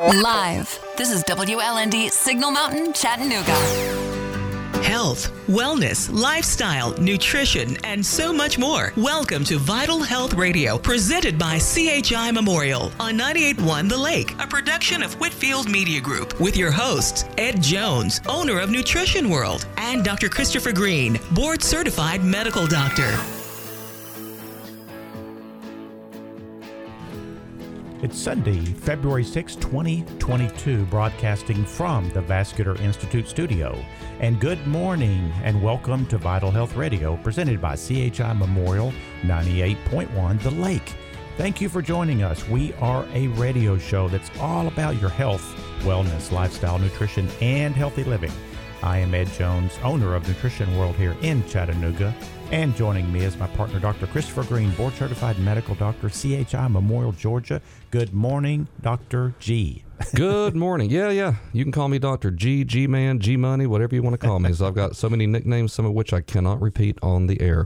Live. This is WLND Signal Mountain, Chattanooga. Health, wellness, lifestyle, nutrition, and so much more. Welcome to Vital Health Radio, presented by CHI Memorial on 98.1 The Lake, a production of Whitfield Media Group, with your hosts, Ed Jones, owner of Nutrition World, and Dr. Christopher Green, board-certified medical doctor. It's Sunday, February 6, 2022, broadcasting from the Vascular Institute studio. And good morning and welcome to Vital Health Radio, presented by CHI Memorial 98.1 The Lake. Thank you for joining us. We are a radio show that's all about your health, wellness, lifestyle, nutrition, and healthy living. I am Ed Jones, owner of Nutrition World here in Chattanooga. And joining me is my partner, Dr. Christopher Green, board-certified medical doctor, CHI Memorial, Georgia. Good morning, Dr. G. Good morning. Yeah. You can call me Dr. G, G-Man, G-Money, whatever you want to call me. So I've got so many nicknames, some of which I cannot repeat on the air.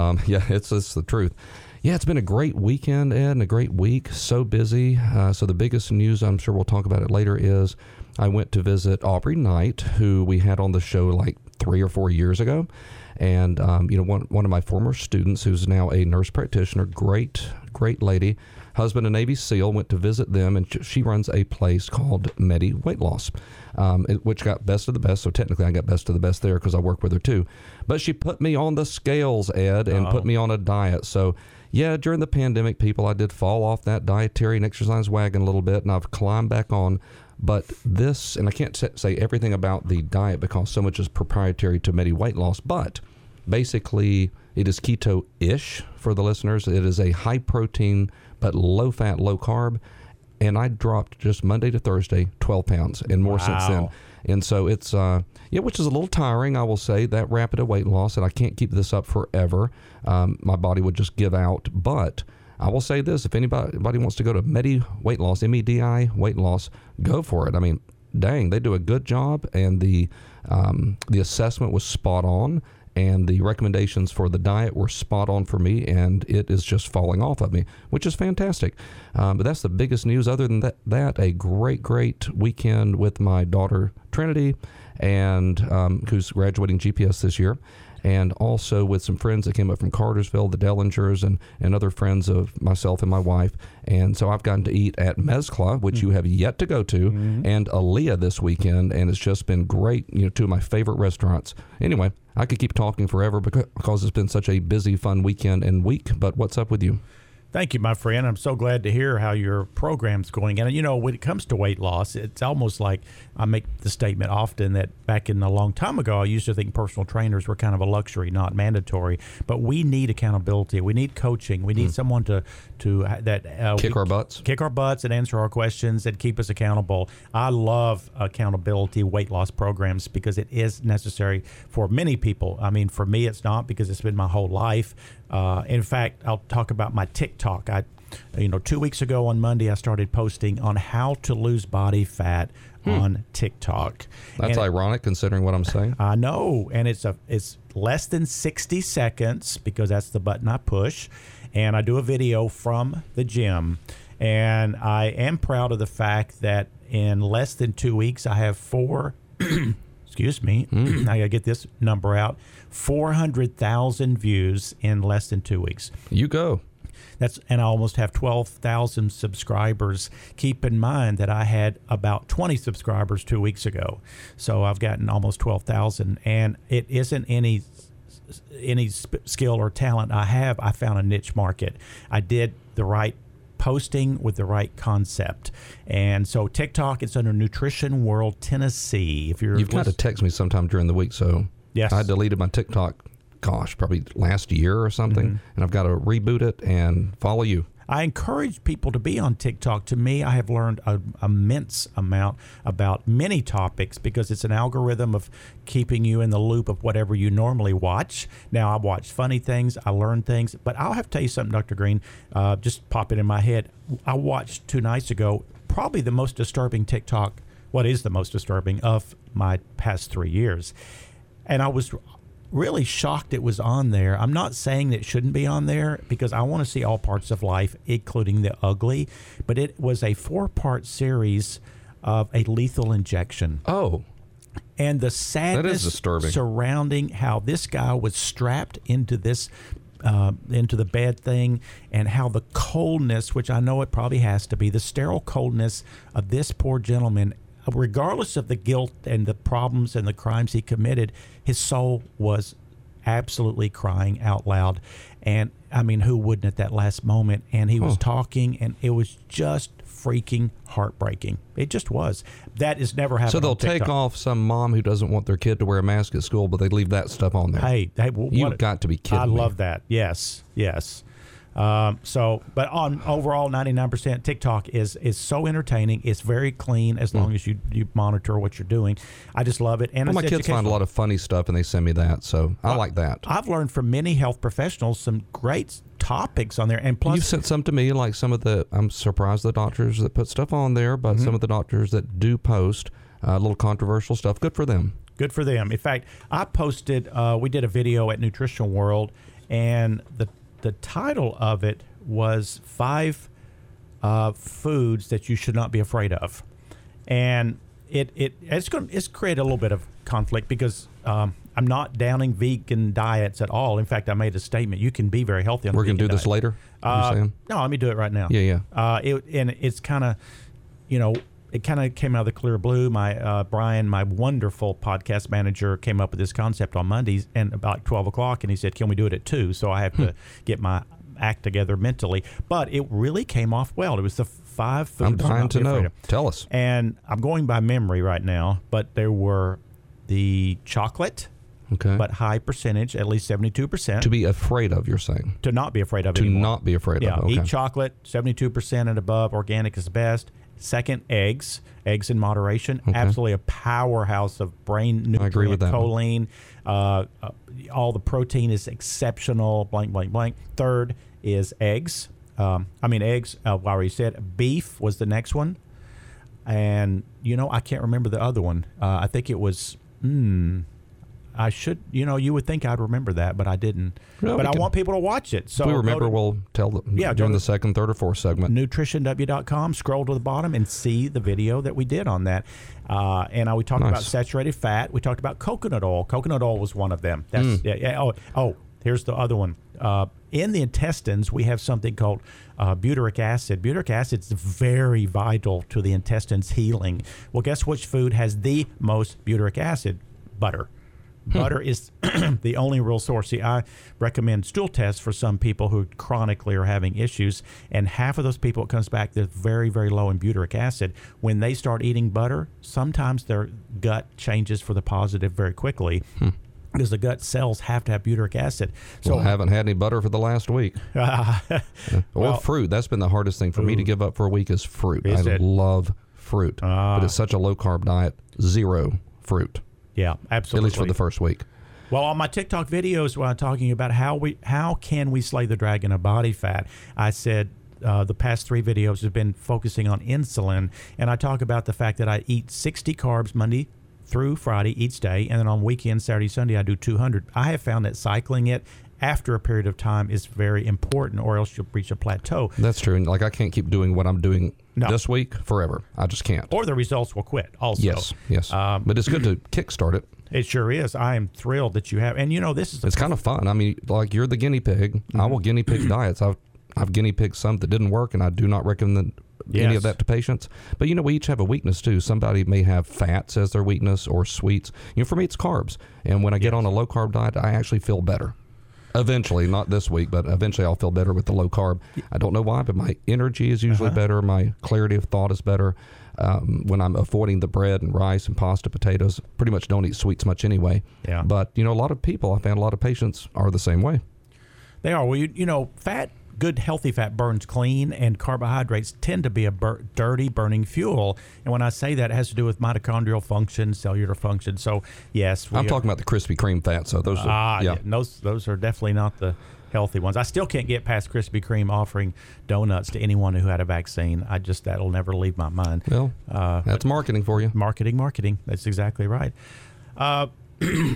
It's the truth. Yeah, it's been a great weekend, Ed, and a great week. So busy. So the biggest news, I'm sure we'll talk about it later, is I went to visit Aubrey Knight, who we had on the show like 3 or 4 years ago. And, one of my former students, who's now a nurse practitioner, great lady, husband a Navy SEAL, went to visit them, and she runs a place called Medi Weight Loss, which got best of the best. So technically I got best of the best there because I work with her too. But she put me on the scales, Ed, and put me on a diet. So yeah, during the pandemic, I did fall off that dietary and exercise wagon a little bit, and I've climbed back on. But this, and I can't say everything about the diet because so much is proprietary to Medi Weight Loss, but basically it is keto-ish for the listeners. It is a high protein but low fat, low carb. And I dropped just Monday to Thursday 12 pounds and more since then. And so it's, which is a little tiring, I will say, that rapid weight loss, and I can't keep this up forever. My body would just give out. But I will say this, if anybody wants to go to Medi Weight Loss, MEDI Weight Loss, go for it. I mean, dang, they do a good job, and the assessment was spot on, and the recommendations for the diet were spot on for me, and it is just falling off of me, which is fantastic. But that's the biggest news. Other than that, a great weekend with my daughter, Trinity, and who's graduating GPS this year. And also with some friends that came up from Cartersville, the Dellingers, and other friends of myself and my wife. And so I've gotten to eat at Mezcla, which you have yet to go to, and Aaliyah this weekend, and it's just been great, two of my favorite restaurants. Anyway, I could keep talking forever because it's been such a busy, fun weekend and week, but what's up with you? Thank you, my friend. I'm so glad to hear how your program's going. And, when it comes to weight loss, it's almost like I make the statement often that back in a long time ago, I used to think personal trainers were kind of a luxury, not mandatory. But we need accountability. We need coaching. We need someone to kick our butts and answer our questions and keep us accountable. I love accountability weight loss programs because it is necessary for many people. I mean, for me, it's not, because it's been my whole life. In fact, I'll talk about my TikTok. 2 weeks ago on Monday, I started posting on how to lose body fat on TikTok. That's ironic considering what I'm saying. I know, and it's less than 60 seconds because that's the button I push, and I do a video from the gym, and I am proud of the fact that in less than 2 weeks, I have excuse me, I gotta get this number out, 400,000 views in less than 2 weeks. You go. And I almost have 12,000 subscribers. Keep in mind that I had about 20 subscribers 2 weeks ago. So I've gotten almost 12,000, and it isn't any skill or talent I have. I found a niche market. I did the right posting with the right concept. And so TikTok, it's under Nutrition World Tennessee. You've got to text me sometime during the week. So yes. I deleted my TikTok, probably last year or something, and I've got to reboot it and follow you. I encourage people to be on TikTok. To me, I have learned an immense amount about many topics because it's an algorithm of keeping you in the loop of whatever you normally watch. Now, I watch funny things, I learn things, but I'll have to tell you something, Dr. Green, just pop it in my head. I watched 2 nights ago probably the most disturbing TikTok, what is the most disturbing of my past 3 years. And I was really shocked it was on there. I'm not saying that it shouldn't be on there because I want to see all parts of life, including the ugly. But it was a 4-part series of a lethal injection. Oh. And the sadness disturbing. surrounding how this guy was strapped into this, into the bed thing, and how the coldness, which I know it probably has to be, the sterile coldness of this poor gentleman, regardless of the guilt and the problems and the crimes he committed, his soul was absolutely crying out loud. And I mean, who wouldn't at that last moment? And he was talking, and it was just freaking heartbreaking. It just was. That is never happened. So they'll on TikTok. take off some mom who doesn't want their kid to wear a mask at school, but they leave that stuff on there. Hey, You've got to be kidding me. I love that. Yes. But on overall, 99%, TikTok is so entertaining. It's very clean as long as you monitor what you're doing. I just love it. And Well, my it's kids find a educational. lot of funny stuff, and they send me that, so I like that. I've learned from many health professionals some great topics on there, and plus You've sent some to me, like some of the, I'm surprised the doctors that put stuff on there, but some of the doctors that do post a little controversial stuff, good for them. Good for them. In fact, I posted, we did a video at Nutrition World, and the title of it was 5 foods that you should not be afraid of. And it's created a little bit of conflict because I'm not downing vegan diets at all. In fact, I made a statement. You can be very healthy on a We're vegan going to do this diet. later, you're saying? No, let me do it right now. Yeah. And it's kind of, it kind of came out of the clear blue. My Brian, my wonderful podcast manager, came up with this concept on Mondays and about 12 o'clock, and he said, can we do it at 2? So I have to get my act together mentally. But it really came off well. It was the 5 foods. I'm dying not to be afraid know. of. Tell us. And I'm going by memory right now, but there were the chocolate, Okay. but high percentage, at least 72%. To be afraid of, you're saying. To not be afraid of To anymore. not be afraid Yeah, of. Okay. eat chocolate, 72% and above. Organic is the best. Second, eggs in moderation. Okay. Absolutely a powerhouse of brain nutrient, I agree with that choline. All the protein is exceptional. Blank, blank, blank. Third is eggs. Eggs. Larry said beef was the next one, and I can't remember the other one. I think it was. I should, you would think I'd remember that, but I didn't. Well, but we I can- want people to watch it. So If we remember, go to we'll tell them Yeah, go during to- the second, third, or fourth segment. nutritionw.com, scroll to the bottom and see the video that we did on that. And we talked Nice. about saturated fat. We talked about coconut oil. Coconut oil was one of them. That's here's the other one. In the intestines, we have something called butyric acid. Butyric acid is very vital to the intestines healing. Well, guess which food has the most butyric acid? Butter. Butter is the only real source. See, I recommend stool tests for some people who chronically are having issues, and half of those people, it comes back, they're very, very low in butyric acid. When they start eating butter, sometimes their gut changes for the positive very quickly. Because the gut cells have to have butyric acid. So Well, I haven't had any butter for the last week. Or fruit. That's been the hardest thing for me to give up for a week is fruit. Is I it? love fruit. But it's such a low-carb diet. 0 fruit. yeah, At absolutely. least for the first week. Well, on my TikTok videos, when I'm talking about how can we slay the dragon of body fat, I said the past 3 videos have been focusing on insulin, and I talk about the fact that I eat 60 carbs Monday through Friday each day, and then on weekends, Saturday, Sunday, I do 200. I have found that cycling it after a period of time is very important, or else you'll reach a plateau. That's true. And like I can't keep doing what I'm doing No. this week forever. I just can't. Or the results will quit also. Yes. But it's good to kickstart it. It sure is. I am thrilled that you have. And this is It's kind of fun. I mean, like you're the guinea pig. I will guinea pig diets. I've guinea pigged some that didn't work, and I do not recommend any Yes. of that to patients. But we each have a weakness too. Somebody may have fats as their weakness or sweets. For me, it's carbs. And when I get on a low carb diet, I actually feel better. Eventually, not this week, but eventually I'll feel better with the low carb. I don't know why, but my energy is usually better. My clarity of thought is better. When I'm avoiding the bread and rice and pasta, potatoes, pretty much don't eat sweets much anyway. Yeah. But, a lot of people, I found a lot of patients are the same way. They are. Well, fat, good healthy fat burns clean, and carbohydrates tend to be a dirty burning fuel. And when I say that, it has to do with mitochondrial function, cellular function. So, yes. I'm talking about the Krispy Kreme fat. So those are, yeah. Those are definitely not the healthy ones. I still can't get past Krispy Kreme offering donuts to anyone who had a vaccine. That'll never leave my mind. Well, that's marketing for you. Marketing. That's exactly right.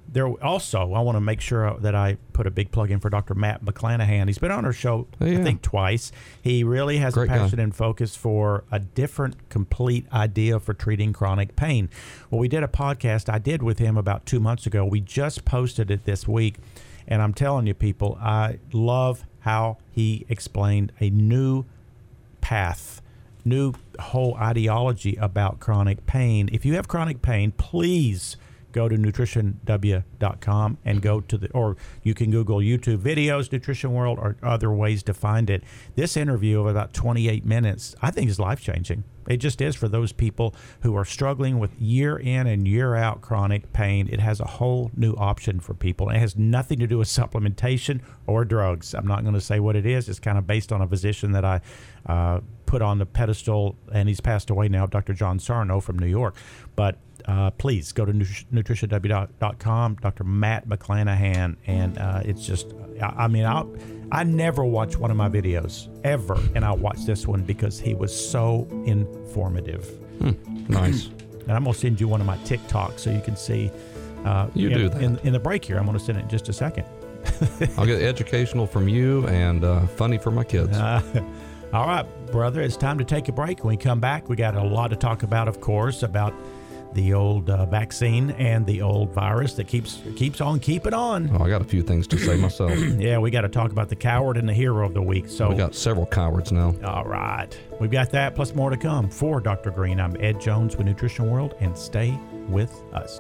There also, I want to make sure that I put a big plug in for Dr. Matt McClanahan. He's been on our show, I think, twice. He really has Great a passion guy. and focus for a different, complete idea for treating chronic pain. Well, we did a podcast I did with him about 2 months ago. We just posted it this week, and I'm telling you, people, I love how he explained a new path, new whole ideology about chronic pain. If you have chronic pain, please go to nutritionw.com and go to or you can Google YouTube videos, Nutrition World, or other ways to find it. This interview of about 28 minutes, I think, is life-changing. It just is for those people who are struggling with year in and year out chronic pain. It has a whole new option for people. It has nothing to do with supplementation or drugs. I'm not going to say what it is. It's kind of based on a physician that I put on the pedestal, and he's passed away now, Dr. John Sarno from New York. But please go to nutritionw.com, Dr. Matt McClanahan, and it's just, I mean, I never watch one of my videos, ever, and I watched this one because he was so informative. Nice. And I'm going to send you one of my TikToks so you can see. You do that. In the break here. I'm going to send it in just a second. I'll get educational from you and funny for my kids. All right, brother, it's time to take a break. When we come back, we got a lot to talk about, of course, about the old vaccine and the old virus that keeps on keeping on. Oh, I got a few things to say myself. Yeah, we got to talk about the coward and the hero of the week. So We got several cowards now. all right, we've got that plus more to come. For Dr. Green, I'm Ed Jones with Nutrition World, and stay with us.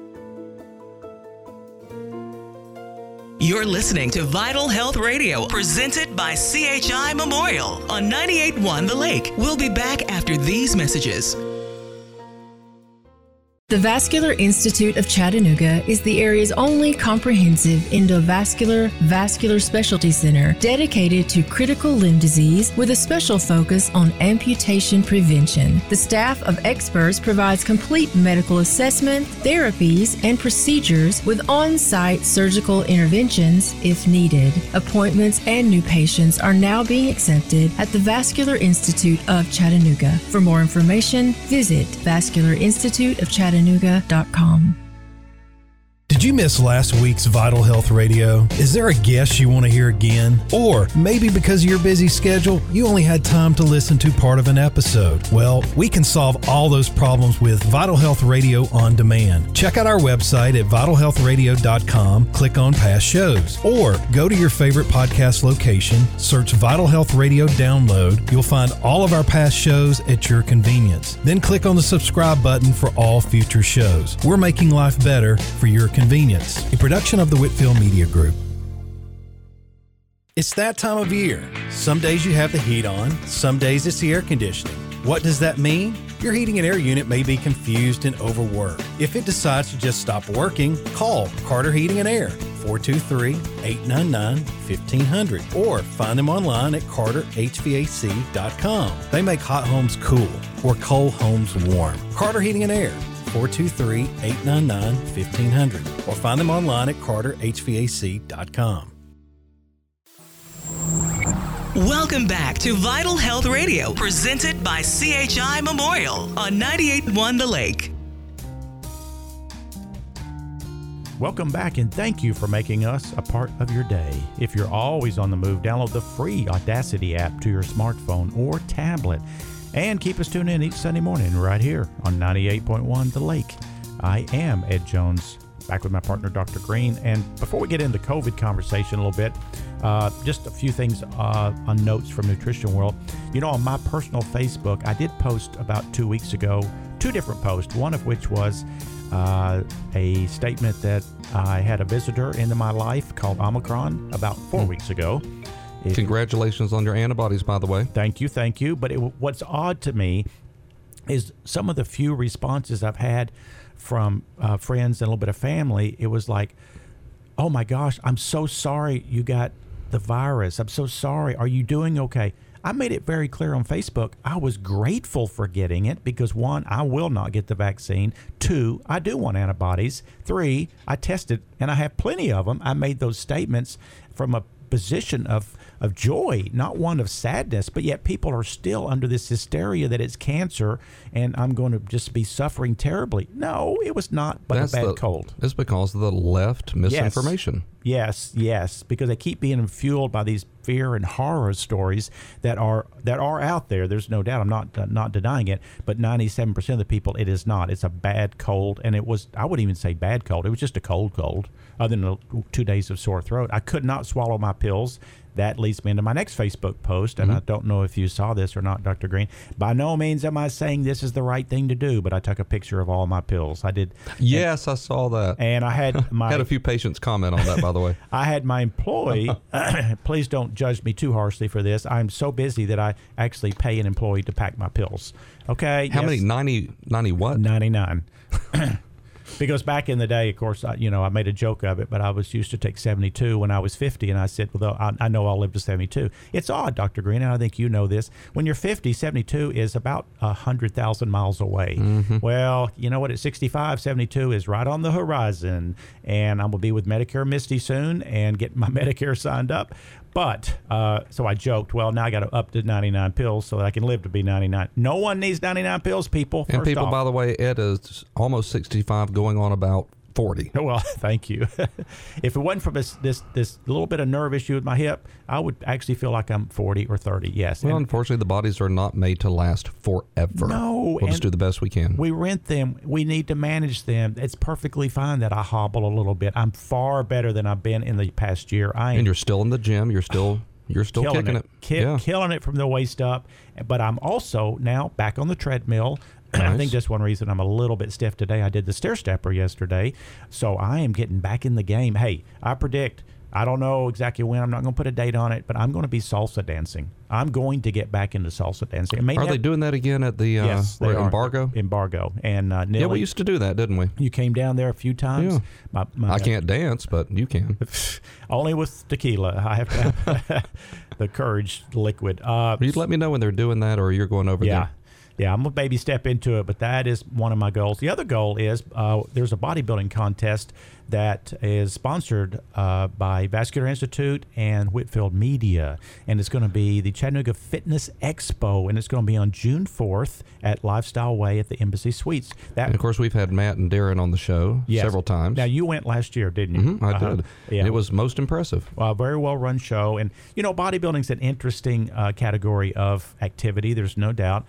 You're listening to Vital Health Radio, presented by CHI Memorial on 98.1 The Lake. We'll be back after these messages. The Vascular Institute of Chattanooga is the area's only comprehensive endovascular vascular specialty center dedicated to critical limb disease with a special focus on amputation prevention. The staff of experts provides complete medical assessment, therapies, and procedures with on-site surgical interventions if needed. Appointments and new patients are now being accepted at the Vascular Institute of Chattanooga. For more information, visit vascularinstituteofchattanooga.com. Did you miss last week's Vital Health Radio? Is there a guest you want to hear again? Or maybe because of your busy schedule, you only had time to listen to part of an episode? Well, we can solve all those problems with Vital Health Radio On Demand. Check out our website at vitalhealthradio.com, click on past shows, or go to your favorite podcast location, search Vital Health Radio Download. You'll find all of our past shows at your convenience. Then click on the subscribe button for all future shows. We're making life better for your convenience. A production of the Whitfield Media Group. It's that time of year. Some days you have the heat on, some days it's the air conditioning. What does that mean? Your heating and air unit may be confused and overworked. If it decides to just stop working, call Carter Heating and Air, 423-899-1500, or find them online at carterhvac.com. They make hot homes cool or cold homes warm. Carter Heating and Air, 423-899-1500, or find them online at carterhvac.com. Welcome back to Vital Health Radio, presented by CHI Memorial on 98.1 The Lake. Welcome back, and thank you for making us a part of your day. If you're always on the move, download the free Audacity app to your smartphone or tablet, and keep us tuned in each Sunday morning right here on 98.1 The Lake. I am Ed Jones, back with my partner, Dr. Green. And before we get into COVID conversation a little bit, just a few things on notes from Nutrition World. You know, on my personal Facebook, I did post about 2 weeks ago, 2 different posts, one of which was a statement that I had a visitor into my life called Omicron about 4 weeks ago. Congratulations on your antibodies, by the way. Thank you. But what's odd to me is some of the few responses I've had from friends and a little bit of family. It was like, oh my gosh, I'm so sorry you got the virus. I'm so sorry. Are you doing okay? I made it very clear on Facebook. I was grateful for getting it because 1, I will not get the vaccine. 2, I do want antibodies. 3, I tested and I have plenty of them. I made those statements from a position of joy, not one of sadness, but yet people are still under this hysteria that it's cancer and I'm going to just be suffering terribly. No, it was not but a bad cold. It's because of the left misinformation. Yes, because they keep being fueled by these fear and horror stories that are out there. There's no doubt. I'm not denying it, but 97% of the people, it is not. It's a bad cold, and I wouldn't even say bad cold. It was just a cold, other than 2 days of sore throat. I could not swallow my pills. That leads me into my next Facebook post, and I don't know if you saw this or not, Dr. Green. By no means am I saying this is the right thing to do, but I took a picture of all my pills. I did. Yes, I saw that. And I had had a few patients comment on that, by the way. I had my employee, please don't judge me too harshly for this. I'm so busy that I actually pay an employee to pack my pills. Okay. How many? 90 what? 99. Because back in the day, of course, I made a joke of it, but I was used to take 72 when I was 50, and I said, well, I know I'll live to 72. It's odd, Dr. Green, and I think you know this. When you're 50, 72 is about 100,000 miles away. Mm-hmm. Well, you know what? At 65, 72 is right on the horizon, and I'm going to be with Medicare Misty soon and get my Medicare signed up. But, so I joked, well, now I got to up to 99 pills so that I can live to be 99. No one needs 99 pills, people. And people, by the way, Ed is almost 65, going on about 40. Well, thank you. If it wasn't for this little bit of nerve issue with my hip, I would actually feel like I'm 40 or 30, yes. Well, unfortunately, the bodies are not made to last forever. No. We'll just do the best we can. We rent them. We need to manage them. It's perfectly fine that I hobble a little bit. I'm far better than I've been in the past year. And you're still in the gym. You're still kicking it. Killing it from the waist up. But I'm also now back on the treadmill. Nice. I think that's one reason I'm a little bit stiff today. I did the stair stepper yesterday, so I am getting back in the game. Hey, I predict, I don't know exactly when, I'm not going to put a date on it, but I'm going to be salsa dancing. I'm going to get back into salsa dancing. Are they doing that again at the yes, Embargo? Embargo. And Nilly, yeah, we used to do that, didn't we? You came down there a few times. Yeah. I can't dance, but you can. Only with tequila. I have to have the Courage liquid. You'd let me know when they're doing that, or you're going over there. Yeah, I'm going to baby step into it, but that is one of my goals. The other goal is there's a bodybuilding contest that is sponsored by Vascular Institute and Whitfield Media, and it's going to be the Chattanooga Fitness Expo, and it's going to be on June 4th at Lifestyle Way at the Embassy Suites. And, of course, we've had Matt and Darren on the show several times. Now, you went last year, didn't you? Mm-hmm, I did. Yeah. It was most impressive. Well, very well-run show, and, bodybuilding's an interesting category of activity, there's no doubt.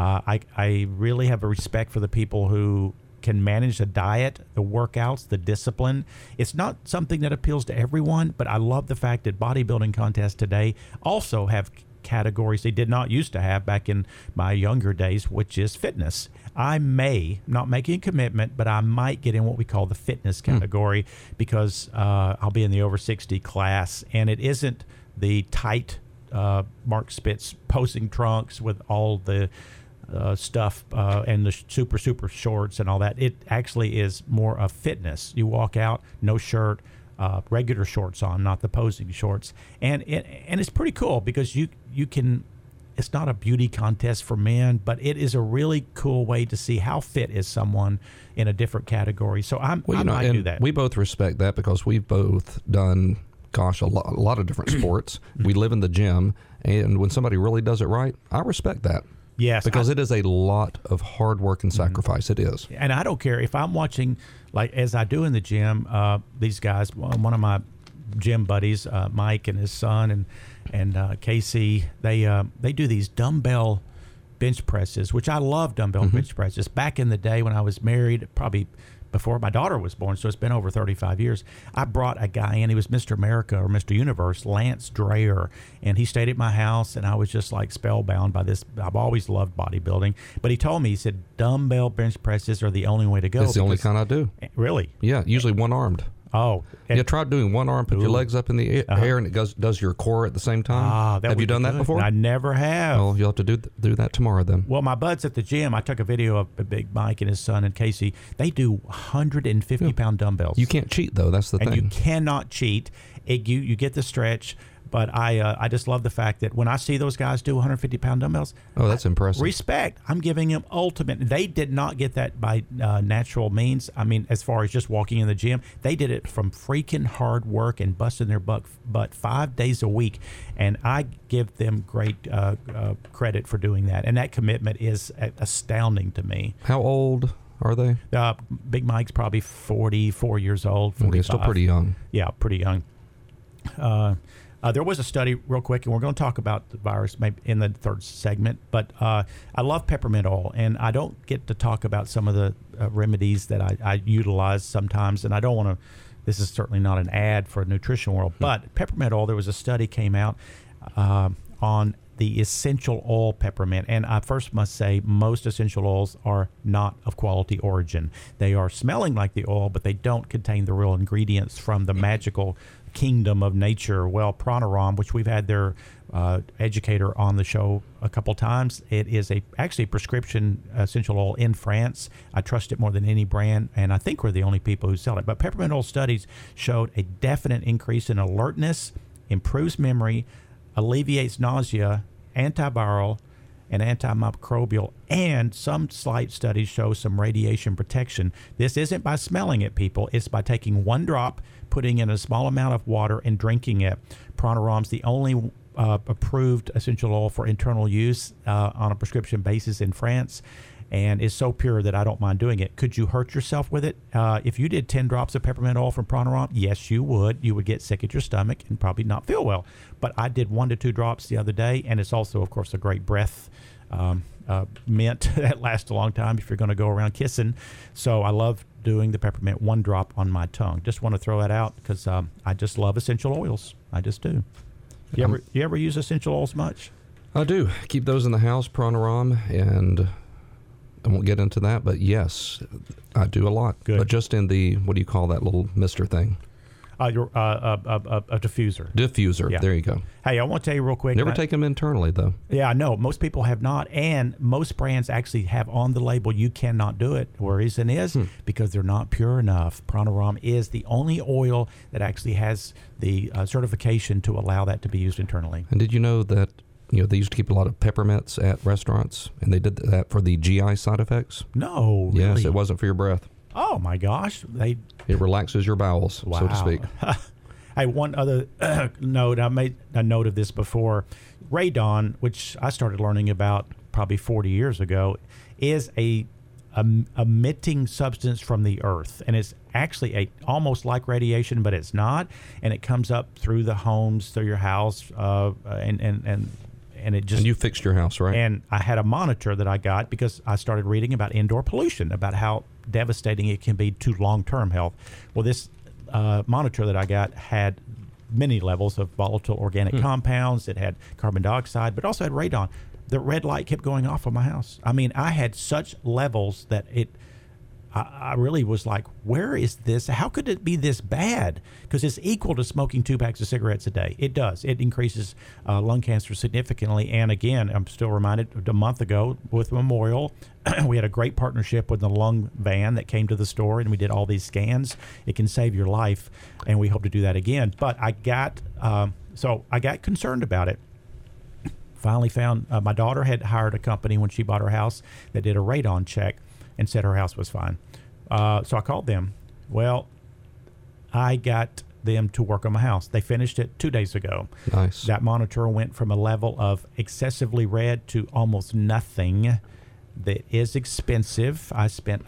I really have a respect for the people who can manage the diet, the workouts, the discipline. It's not something that appeals to everyone, but I love the fact that bodybuilding contests today also have categories they did not used to have back in my younger days, which is fitness. I may, not making a commitment, but I might get in what we call the fitness category because I'll be in the over 60 class, and it isn't the tight Mark Spitz posing trunks with all the stuff and the super shorts and all that. It actually is more of fitness. You walk out, no shirt, regular shorts on, not the posing shorts, and it's pretty cool because you can. It's not a beauty contest for men, but it is a really cool way to see how fit is someone in a different category. So I might do that. We both respect that because we've both done, a lot of different sports. We live in the gym, and when somebody really does it right, I respect that. Yes. Because it is a lot of hard work and sacrifice. It is. And I don't care if I'm watching, like as I do in the gym, these guys, one of my gym buddies, Mike and his son and Casey, they do these dumbbell bench presses, which I love dumbbell bench presses. Back in the day when I was married, probably before my daughter was born, so it's been over 35 years, I brought a guy in. He was Mr. America or Mr. Universe, Lance Dreher, and he stayed at my house, and I was just like spellbound by this. I've always loved bodybuilding, but he told me, he said, dumbbell bench presses are the only way to go. It's the only kind I do. Really? Yeah, usually one-armed. Oh. Yeah, try doing one arm, put your legs up in the air, and it does your core at the same time. Have you done that before? I never have. Well, you'll have to do that tomorrow then. Well, my buds at the gym, I took a video of Big Mike and his son and Casey. They do 150-pound dumbbells. You can't cheat, though. That's the thing. And you cannot cheat. You get the stretch. But I just love the fact that when I see those guys do 150-pound dumbbells, Oh, that's impressive. respect. I'm giving them ultimate. They did not get that by natural means. I mean, as far as just walking in the gym, they did it from freaking hard work and busting their butt 5 days a week. And I give them great credit for doing that. And that commitment is astounding to me. How old are they? Big Mike's probably 44 years old. 45. Okay, still pretty young. Yeah, pretty young. There was a study, real quick, and we're going to talk about the virus maybe in the third segment, but I love peppermint oil, and I don't get to talk about some of the remedies that I utilize sometimes, and I don't want to, this is certainly not an ad for Nutrition World, but peppermint oil, there was a study came out on the essential oil peppermint, and I first must say most essential oils are not of quality origin. They are smelling like the oil, but they don't contain the real ingredients from the magical kingdom of nature. Well, Pranarom, which we've had their educator on the show a couple times, it is actually prescription essential oil in France. I trust it more than any brand, and I think we're the only people who sell it. But peppermint oil studies showed a definite increase in alertness, improves memory, alleviates nausea, antiviral and antimicrobial, and some slight studies show some radiation protection. This isn't by smelling it, people. It's by taking one drop, putting in a small amount of water, and drinking it. Pranarom's the only approved essential oil for internal use on a prescription basis in France, and is so pure that I don't mind doing it. Could you hurt yourself with it? If you did 10 drops of peppermint oil from Pranarom, yes, you would. You would get sick at your stomach and probably not feel well. But I did 1 to 2 drops the other day, and it's also, of course, a great breath mint that lasts a long time if you're going to go around kissing. So I love doing the peppermint 1 drop on my tongue. Just want to throw that out because I just love essential oils. I just do. You ever use essential oils much? I do. Keep those in the house, Pranarom, and I won't get into that, but yes, I do a lot. Good. But just in the, what do you call that little mister thing? A diffuser. Diffuser. Yeah. There you go. Hey, I want to tell you real quick. Never take them internally, though. Yeah, I know. Most people have not, and most brands actually have on the label, you cannot do it. The reason is because they're not pure enough. Pranarom is the only oil that actually has the certification to allow that to be used internally. And did you know that they used to keep a lot of peppermints at restaurants, and they did that for the GI side effects? No, really? Yes, it wasn't for your breath. Oh, my gosh. It relaxes your bowels, so to speak. Hey, one other note, I made a note of this before. Radon, which I started learning about probably 40 years ago, is a emitting substance from the earth, and it's actually almost like radiation, but it's not, and it comes up through the homes, through your house, and it just... And you fixed your house, right? And I had a monitor that I got because I started reading about indoor pollution, about how devastating it can be to long-term health. Well, this monitor that I got had many levels of volatile organic compounds. It had carbon dioxide, but also had radon. The red light kept going off on my house. I mean, I had such levels that I really was like, where is this? How could it be this bad? Because it's equal to smoking 2 packs of cigarettes a day. It does. It increases lung cancer significantly. And again, I'm still reminded a month ago with Memorial, we had a great partnership with the lung van that came to the store, and we did all these scans. It can save your life, and we hope to do that again. But I got concerned about it. Finally found my daughter had hired a company when she bought her house that did a radon check and said her house was fine. So I called them. Well, I got them to work on my house. They finished it 2 days ago. Nice. That monitor went from a level of excessively red to almost nothing. That is expensive. I spent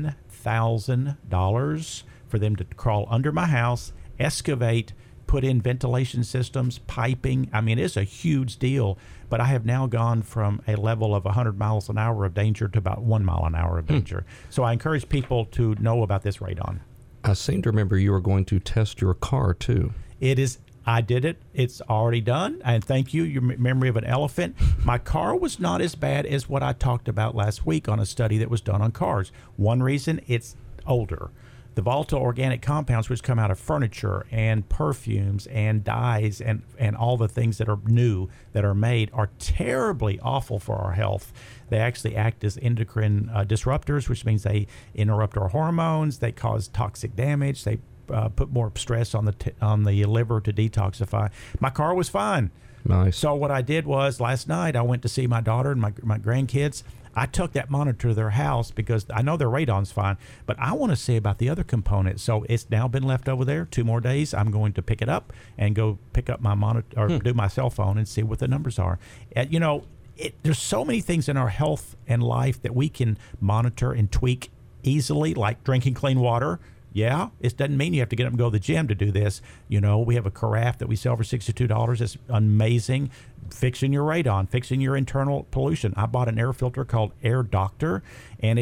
$11,000 for them to crawl under my house, excavate, put in ventilation systems, piping. I mean, it's a huge deal. But I have now gone from a level of 100 miles an hour of danger to about 1 mile an hour of danger. So I encourage people to know about this radon. I seem to remember you were going to test your car, too. I did it. It's already done. And thank you, your memory of an elephant. My car was not as bad as what I talked about last week on a study that was done on cars. One reason, it's older. The volatile organic compounds which come out of furniture and perfumes and dyes and all the things that are new that are made are terribly awful for our health. They actually act as endocrine disruptors, which means they interrupt our hormones. They cause toxic damage. They put more stress on the liver to detoxify. My car was fine. Nice. So what I did was last night I went to see my daughter and my grandkids. I took that monitor to their house because I know their radon's fine, but I want to see about the other components. So it's now been left over there 2 more days. I'm going to pick it up and go pick up my monitor or do my cell phone and see what the numbers are. There's so many things in our health and life that we can monitor and tweak easily, like drinking clean water. Yeah, it doesn't mean you have to get up and go to the gym to do this. We have a carafe that we sell for $62. It's amazing. Fixing your radon, fixing your internal pollution. I bought an air filter called Air Doctor, and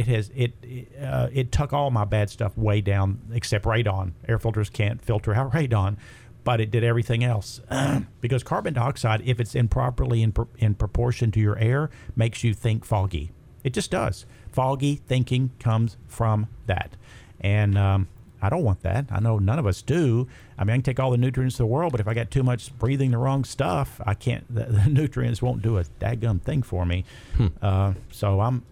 it took all my bad stuff way down except radon. Air filters can't filter out radon, but it did everything else. Because carbon dioxide, if it's improperly in proportion to your air, makes you think foggy. It just does. Foggy thinking comes from that. And I don't want that. I know none of us do. I mean, I can take all the nutrients of the world, but if I got too much breathing the wrong stuff, I can't. The nutrients won't do a daggum thing for me. So I'm.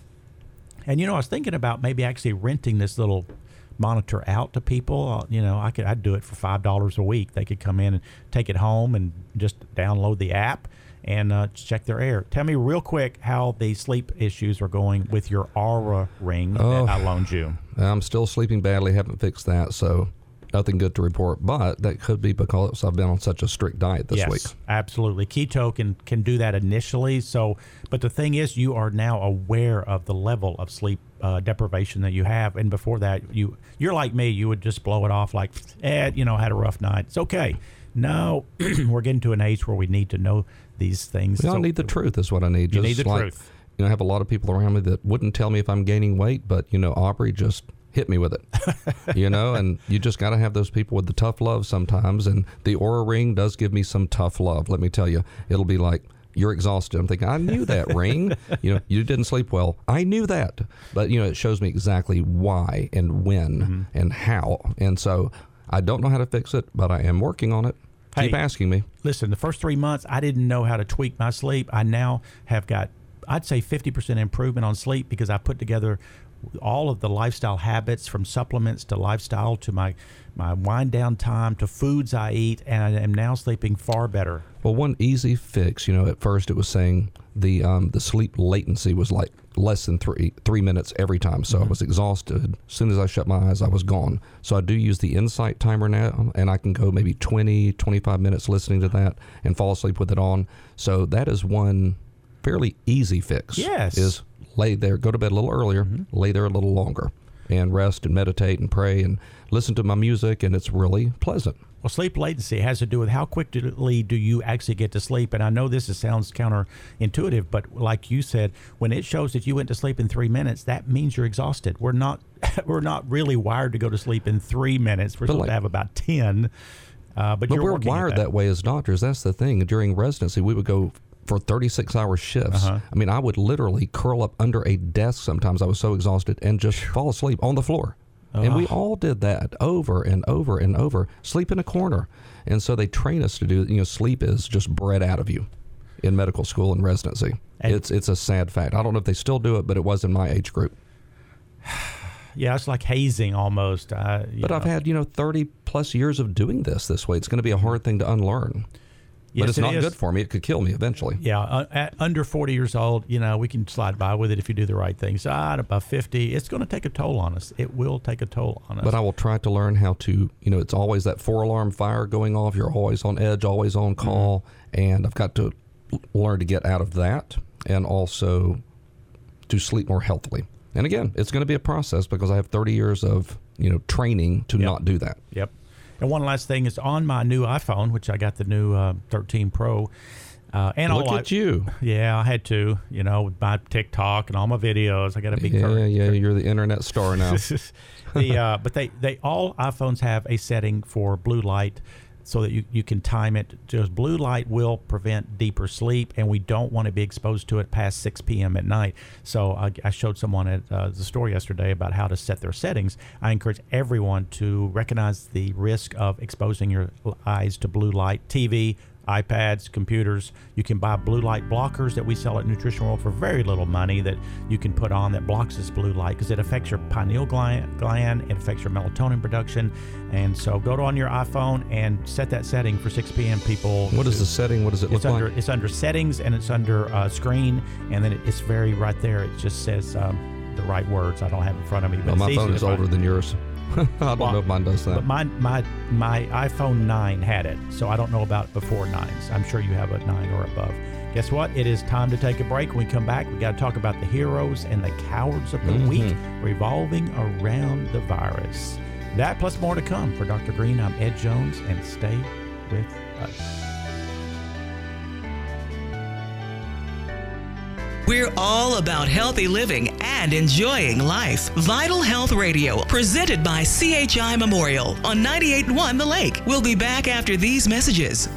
And I was thinking about maybe actually renting this little monitor out to people. I'd do it for $5 a week. They could come in and take it home and just download the app and check their air. Tell me real quick how the sleep issues are going with your Aura ring that I loaned you. I'm still sleeping badly, haven't fixed that, so nothing good to report. But that could be because I've been on such a strict diet this week. Yes, absolutely. Keto can do that initially. But the thing is, you are now aware of the level of sleep deprivation that you have. And before that, you're like me. You would just blow it off like, had a rough night. It's okay. No, we're getting to an age where we need to know these things. I need the truth is what I need. You need the truth. I have a lot of people around me that wouldn't tell me if I'm gaining weight, but, Aubrey just hit me with it, and you just got to have those people with the tough love sometimes. And the Aura ring does give me some tough love. Let me tell you, it'll be like, you're exhausted. I'm thinking, I knew that ring. You didn't sleep well. I knew that. But, it shows me exactly why and when and how. And so I don't know how to fix it, but I am working on it. Keep asking me. Listen, the first 3 months, I didn't know how to tweak my sleep. I now have got, I'd say 50% improvement on sleep because I put together all of the lifestyle habits, from supplements to lifestyle to my wind down time to foods I eat, and I am now sleeping far better. Well, one easy fix, at first it was saying the sleep latency was like less than three minutes every time. So I was exhausted. As soon as I shut my eyes, I was gone. So I do use the Insight timer now, and I can go maybe 20, 25 minutes listening to that and fall asleep with it on. So that is one fairly easy fix. Yes. Is lay there, go to bed a little earlier, lay there a little longer, and rest and meditate and pray and listen to my music, and it's really pleasant. Well, sleep latency has to do with how quickly do you actually get to sleep. And I know this sounds counterintuitive, but like you said, when it shows that you went to sleep in 3 minutes, that means you're exhausted. We're not really wired to go to sleep in 3 minutes. We're supposed to have about 10. But we're wired that way as doctors. That's the thing. During residency, we would go for 36-hour shifts. I mean, I would literally curl up under a desk sometimes. I was so exhausted and just fall asleep on the floor. And we all did that over and over and over. Sleep in a corner. And so they train us to do, sleep is just bred out of you in medical school and residency. And it's a sad fact. I don't know if they still do it, but it was in my age group. Yeah, it's like hazing almost. But I've had, 30 plus years of doing this way. It's going to be a hard thing to unlearn. Yes, but it's not good for me. It could kill me eventually. Yeah, at under 40 years old, we can slide by with it if you do the right things. At about 50, it's going to take a toll on us. It will take a toll on us. But I will try to learn how to, it's always that 4-alarm fire going off. You're always on edge, always on call. And I've got to learn to get out of that and also to sleep more healthily. And again, it's going to be a process because I have 30 years of, training to not do that. Yep. And one last thing is on my new iPhone, which I got the new 13 Pro. And look at you. Yeah, I had to, with my TikTok and all my videos. I got to be you're the internet star now. But they all iPhones have a setting for blue light so that you can time it. Just blue light will prevent deeper sleep, and we don't want to be exposed to it past 6 p.m. at night. So I showed someone at the store yesterday about how to set their settings. I encourage everyone to recognize the risk of exposing your eyes to blue light, TV, iPads, computers. You can buy blue light blockers that we sell at Nutrition World for very little money that you can put on that blocks this blue light because it affects your pineal gland, it affects your melatonin production. And so go on your iPhone and set that setting for 6 p.m. people. What is the setting? What does it look like? It's under settings and it's under screen, and then it's very right there. It just says the right words. I don't have it in front of me. But my phone is older than yours. I don't know if mine does that. But my iPhone 9 had it, so I don't know about before 9s. I'm sure you have a 9 or above. Guess what? It is time to take a break. When we come back, we got to talk about the heroes and the cowards of the week revolving around the virus. That plus more to come. For Dr. Green, I'm Ed Jones, and stay with us. We're all about healthy living and enjoying life. Vital Health Radio, presented by CHI Memorial on 98.1 The Lake. We'll be back after these messages.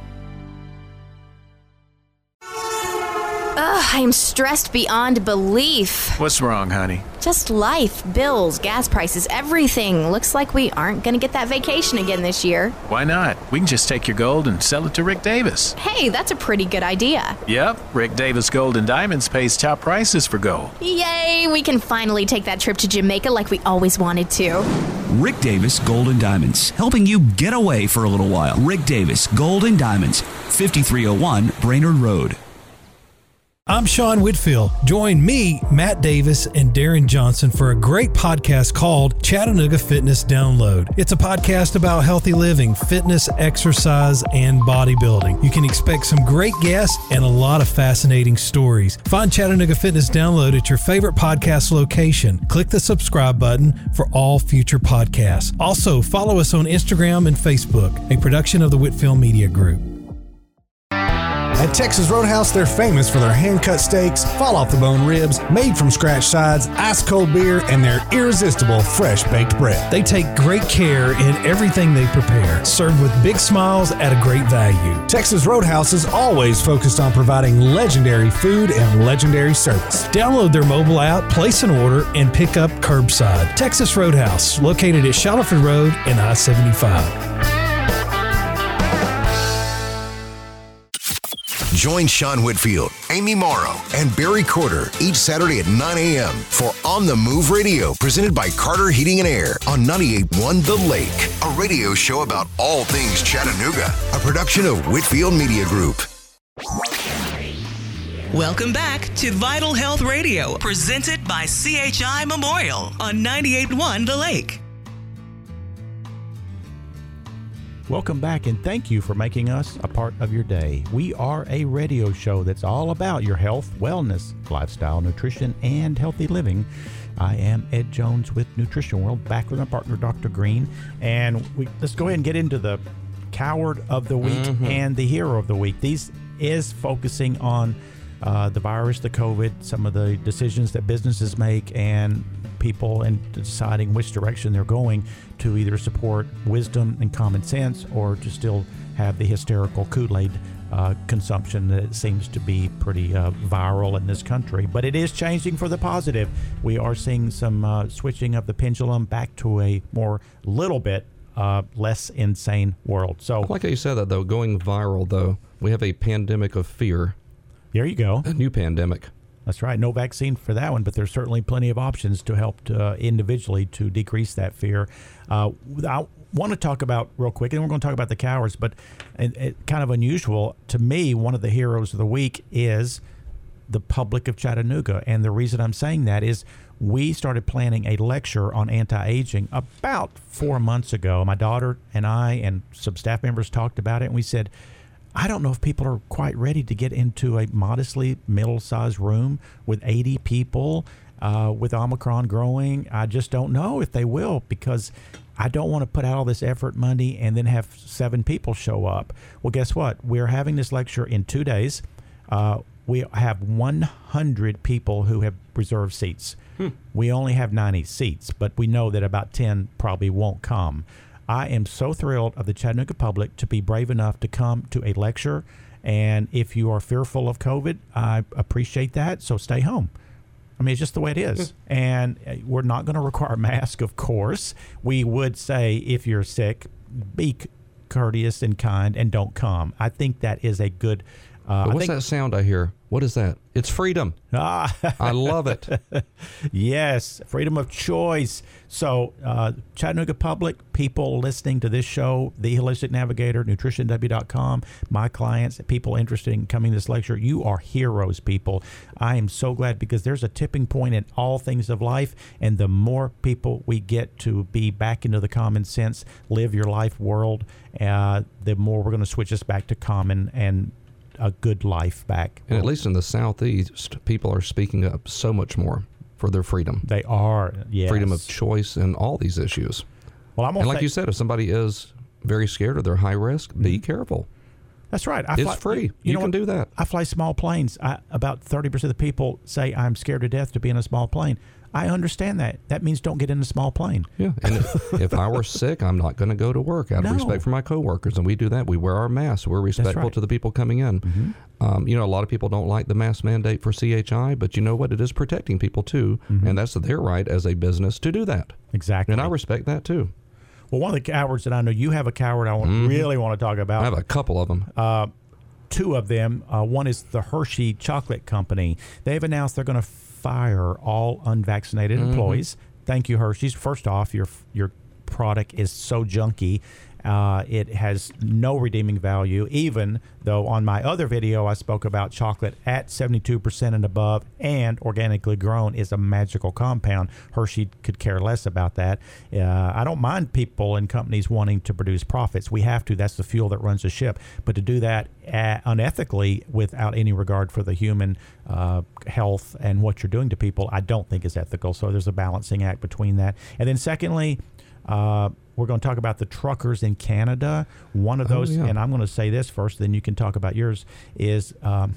I am stressed beyond belief. What's wrong, honey? Just life, bills, gas prices, everything. Looks like we aren't going to get that vacation again this year. Why not? We can just take your gold and sell it to Rick Davis. Hey, that's a pretty good idea. Yep, Rick Davis Gold and Diamonds pays top prices for gold. Yay, we can finally take that trip to Jamaica like we always wanted to. Rick Davis Gold and Diamonds, helping you get away for a little while. Rick Davis Gold and Diamonds, 5301 Brainerd Road. I'm Sean Whitfield. Join me, Matt Davis, and Darren Johnson for a great podcast called Chattanooga Fitness Download. It's a podcast about healthy living, fitness, exercise, and bodybuilding. You can expect some great guests and a lot of fascinating stories. Find Chattanooga Fitness Download at your favorite podcast location. Click the subscribe button for all future podcasts. Also, follow us on Instagram and Facebook, a production of the Whitfield Media Group. At Texas Roadhouse, they're famous for their hand-cut steaks, fall-off-the-bone ribs, made-from-scratch sides, ice-cold beer, and their irresistible fresh-baked bread. They take great care in everything they prepare, served with big smiles at a great value. Texas Roadhouse is always focused on providing legendary food and legendary service. Download their mobile app, place an order, and pick up curbside. Texas Roadhouse, located at Shuttleford Road and I-75. Join Sean Whitfield, Amy Morrow, and Barry Corder each Saturday at 9 a.m. for On the Move Radio, presented by Carter Heating and Air on 98.1 The Lake, a radio show about all things Chattanooga, a production of Whitfield Media Group. Welcome back to Vital Health Radio, presented by CHI Memorial on 98.1 The Lake. Welcome back, and thank you for making us a part of your day. We are a radio show that's all about your health, wellness, lifestyle, nutrition, and healthy living. I am Ed Jones with Nutrition World, back with my partner, Dr. Green. And let's go ahead and get into the coward of the week and the hero of the week. These is focusing on the virus, the COVID, some of the decisions that businesses make, and people and deciding which direction they're going to either support wisdom and common sense or to still have the hysterical Kool-Aid consumption that seems to be pretty viral in this country. But it is changing for the positive. We are seeing some switching of the pendulum back to a more little bit less insane world. So I like how you said that, though. Going viral, though. We have a pandemic of fear. There you go. A new pandemic. That's right. No vaccine for that one, but there's certainly plenty of options to help individually to decrease that fear. I want to talk about real quick, and we're going to talk about the cowards, but kind of unusual to me, one of the heroes of the week is the public of Chattanooga. And the reason I'm saying that is we started planning a lecture on anti-aging about 4 months ago. My daughter and I and some staff members talked about it, and we said, I don't know if people are quite ready to get into a modestly middle-sized room with 80 people with Omicron growing. I just don't know if they will, because I don't want to put out all this effort, money, and then have 7 people show up. Well, guess what? We're having this lecture in 2 days. We have 100 people who have reserved seats. We only have 90 seats, but we know that about 10 probably won't come. I am so thrilled of the Chattanooga public to be brave enough to come to a lecture. And if you are fearful of COVID, I appreciate that. So stay home. I mean, it's just the way it is. And we're not going to require a mask, of course. We would say if you're sick, be courteous and kind and don't come. I think that is a good. But what's that sound I hear? What is that? It's freedom. I love it. Yes, freedom of choice. So, Chattanooga Public, people listening to this show, The Holistic Navigator, NutritionW.com, my clients, people interested in coming to this lecture, you are heroes, people. I am so glad because there's a tipping point in all things of life, and the more people we get to be back into the common sense, live your life world, the more we're going to switch us back to common and a good life back. And at least in the Southeast, people are speaking up so much more for their freedom. They are, yes. Freedom of choice and all these issues. Well, I'm and like you said, if somebody is very scared or they're high risk, be careful. That's right. It's free. You can do that. I fly small planes. About 30% of the people say I'm scared to death to be in a small plane. I understand that. That means don't get in a small plane. Yeah. And if I were sick, I'm not going to go to work out of respect for my coworkers. And we do that. We wear our masks. We're respectful to the people coming in. Mm-hmm. A lot of people don't like the mask mandate for CHI, but you know what? It is protecting people too. Mm-hmm. And that's their right as a business to do that. Exactly. And I respect that too. Well, one of the cowards that I know, you have a coward I really want to talk about. I have a couple of them. Two of them. One is the Hershey Chocolate Company. They've announced they're going to fire all unvaccinated employees. Thank you, Hershey's. First off, your product is so junky. It has no redeeming value, even though on my other video I spoke about chocolate at 72% and above and organically grown is a magical compound. Hershey could care less about that. I don't mind people and companies wanting to produce profits. We have to. That's the fuel that runs the ship. But to do that unethically without any regard for the human health and what you're doing to people, I don't think is ethical. So there's a balancing act between that. And then secondly, we're going to talk about the truckers in Canada. One of those, and I'm going to say this first, then you can talk about yours, is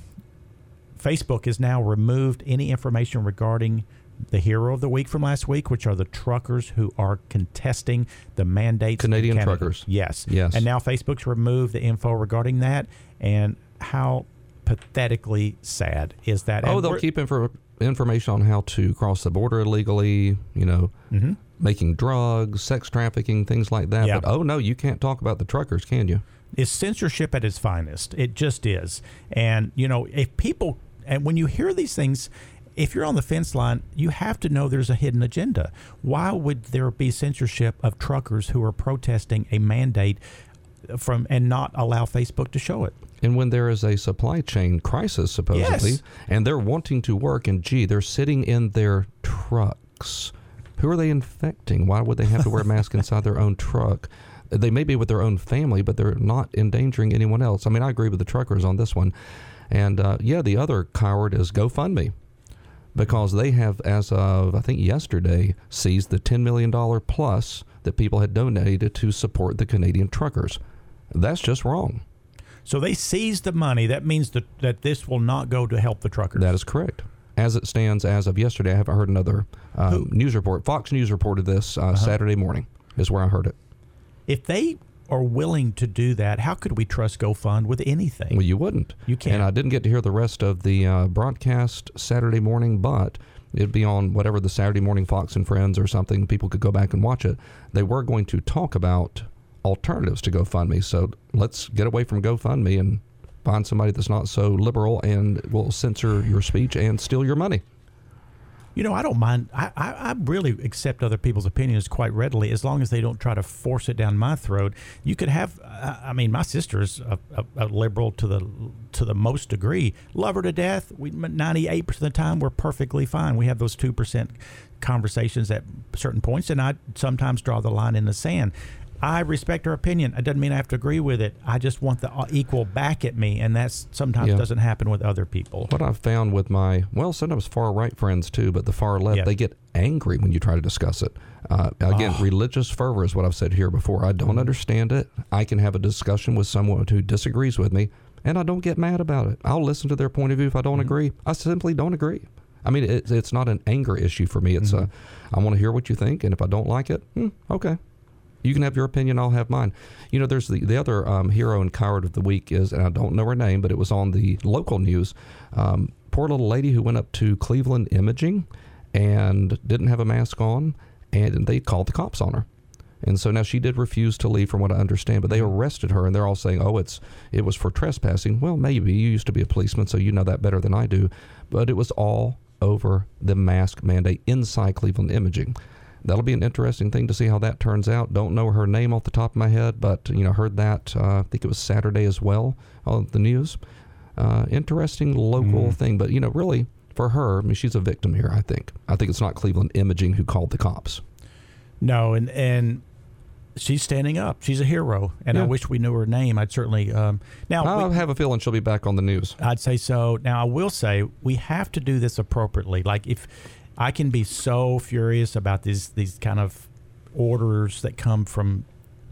Facebook has now removed any information regarding the hero of the week from last week, which are the truckers who are contesting the mandates. Canadian truckers. Yes. And now Facebook's removed the info regarding that, and how pathetically sad is that? Oh, they'll keep information on how to cross the border illegally, making drugs, sex trafficking, things like that. But, no, you can't talk about the truckers, can you? It's censorship at its finest. It just is. And, if people, and when you hear these things, if you're on the fence line, you have to know there's a hidden agenda. Why would there be censorship of truckers who are protesting a mandate and not allow Facebook to show it? And when there is a supply chain crisis, supposedly, and they're wanting to work, and they're sitting in their trucks. Who are they infecting? Why would they have to wear a mask inside their own truck? They may be with their own family, but they're not endangering anyone else. I mean, I agree with the truckers on this one. And, the other coward is GoFundMe, because they have, as of, I think, yesterday, seized the $10 million plus that people had donated to support the Canadian truckers. That's just wrong. So they seized the money. That means that this will not go to help the truckers. That is correct. As it stands, as of yesterday, I haven't heard another news report. Fox News reported this Saturday morning is where I heard it. If they are willing to do that, how could we trust GoFund with anything? Well, you wouldn't. You can't. And I didn't get to hear the rest of the broadcast Saturday morning, but it'd be on whatever the Saturday morning Fox and Friends or something. People could go back and watch it. They were going to talk about alternatives to GoFundMe. So let's get away from GoFundMe and find somebody that's not so liberal and will censor your speech and steal your money. I don't mind. I really accept other people's opinions quite readily as long as they don't try to force it down my throat. You could have, my sister's a liberal to the most degree. Love her to death. 98% of the time, we're perfectly fine. We have those 2% conversations at certain points, and I sometimes draw the line in the sand. I respect her opinion. It doesn't mean I have to agree with it. I just want the equal back at me, and that sometimes doesn't happen with other people. What I've found with my, sometimes far-right friends too, but the far left, they get angry when you try to discuss it. Again, religious fervor is what I've said here before. I don't understand it. I can have a discussion with someone who disagrees with me, and I don't get mad about it. I'll listen to their point of view if I don't agree. I simply don't agree. I mean, it's not an anger issue for me. It's I want to hear what you think, and if I don't like it, okay. You can have your opinion, I'll have mine. There's the other hero and coward of the week is, and I don't know her name, but it was on the local news. Poor little lady who went up to Cleveland Imaging and didn't have a mask on, and they called the cops on her. And so now she did refuse to leave, from what I understand, but they arrested her, and they're all saying, oh, it was for trespassing. Well, maybe. You used to be a policeman, so you know that better than I do. But it was all over the mask mandate inside Cleveland Imaging. That'll be an interesting thing to see how that turns out. Don't know her name off the top of my head, but, heard that, I think it was Saturday as well on the news. Interesting local thing, but, really, for her, I mean, she's a victim here, I think. I think it's not Cleveland Imaging who called the cops. No, and she's standing up. She's a hero, and I wish we knew her name. I'd certainly I have a feeling she'll be back on the news. I'd say so. Now, I will say we have to do this appropriately. Like, if I can be so furious about these kind of orders that come from,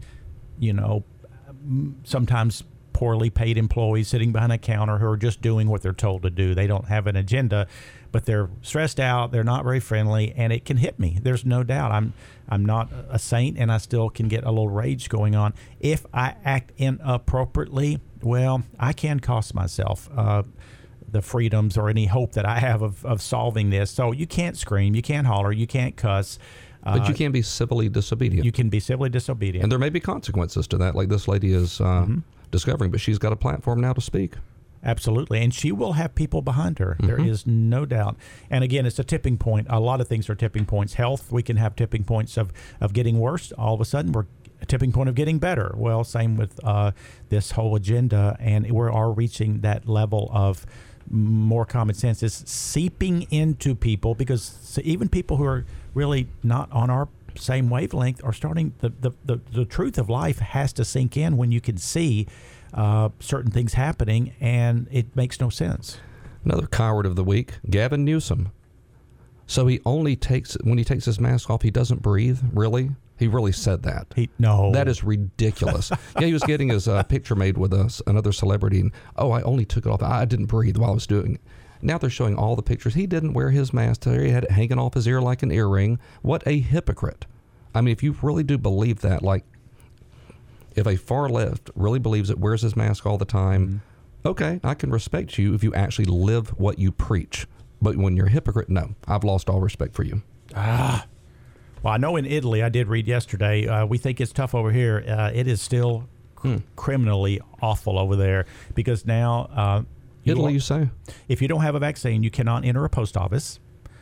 sometimes poorly paid employees sitting behind a counter who are just doing what they're told to do. They don't have an agenda, but they're stressed out. They're not very friendly, and it can hit me. There's no doubt. I'm not a saint, and I still can get a little rage going on. If I act inappropriately, well, I can cost myself the freedoms or any hope that I have of solving this. So you can't scream, you can't holler, you can't cuss. But you can be civilly disobedient. You can be civilly disobedient. And there may be consequences to that, like this lady is discovering, but she's got a platform now to speak. Absolutely. And she will have people behind her. There is no doubt. And again, it's a tipping point. A lot of things are tipping points. Health, we can have tipping points of getting worse. All of a sudden, we're a tipping point of getting better. Well, same with this whole agenda. And we are reaching that level of more common sense is seeping into people, because even people who are really not on our same wavelength are starting, the truth of life has to sink in when you can see certain things happening, and it makes no sense. Another coward of the week, Gavin Newsom. So when he takes his mask off, he doesn't breathe? Really? He really said that? No. That is ridiculous. Yeah, he was getting his picture made with another celebrity, and, I only took it off. I didn't breathe while I was doing it. Now they're showing all the pictures. He didn't wear his mask. He had it hanging off his ear like an earring. What a hypocrite. I mean, if you really do believe that, like, if a far left really believes it, wears his mask all the time, okay, I can respect you if you actually live what you preach. But when you're a hypocrite, no, I've lost all respect for you. Well, I know in Italy, I did read yesterday, we think it's tough over here. It is still criminally awful over there, because now... Italy, you say? If you don't have a vaccine, you cannot enter a post office.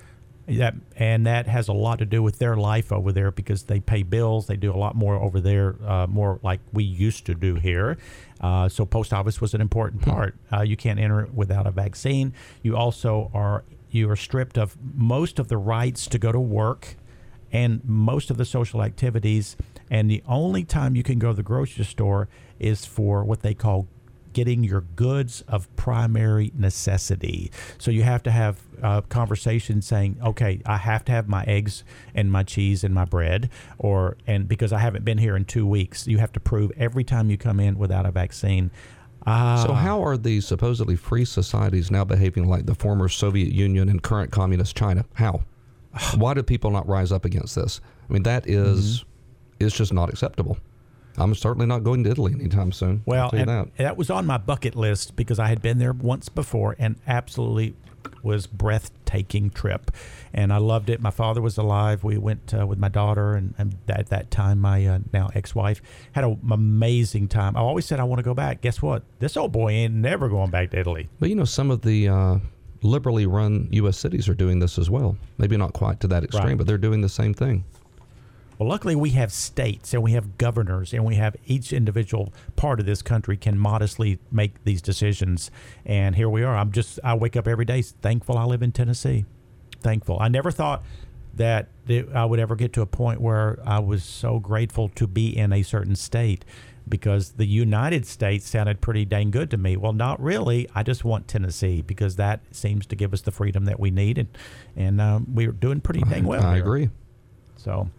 And that has a lot to do with their life over there, because they pay bills. They do a lot more over there, more like we used to do here. So post office was an important part. You can't enter without a vaccine. You also are stripped of most of the rights to go to work and most of the social activities. And the only time you can go to the grocery store is for what they call getting your goods of primary necessity. So you have to have conversations saying, okay, I have to have my eggs and my cheese and my bread, and because I haven't been here in 2 weeks. You have to prove every time you come in without a vaccine. So how are these supposedly free societies now behaving like the former Soviet Union and current communist China? How? Why do people not rise up against this? I mean, that is it's just not acceptable. I'm certainly not going to Italy anytime soon. Well, that was on my bucket list, because I had been there once before and absolutely was breathtaking trip, and I loved it. My father was alive. We went with my daughter, and at that time my now ex-wife, had an amazing time. I always said I want to go back. Guess what? This old boy ain't never going back to Italy. But some of the liberally run U.S. cities are doing this as well. Maybe not quite to that extreme, but they're doing the same thing. Well, luckily we have states, and we have governors, and we have each individual part of this country can modestly make these decisions. And here we are. I wake up every day thankful I live in Tennessee. Thankful. I never thought that I would ever get to a point where I was so grateful to be in a certain state, because the United States sounded pretty dang good to me. Well, not really. I just want Tennessee, because that seems to give us the freedom that we need, and we're doing pretty dang well. I agree. So...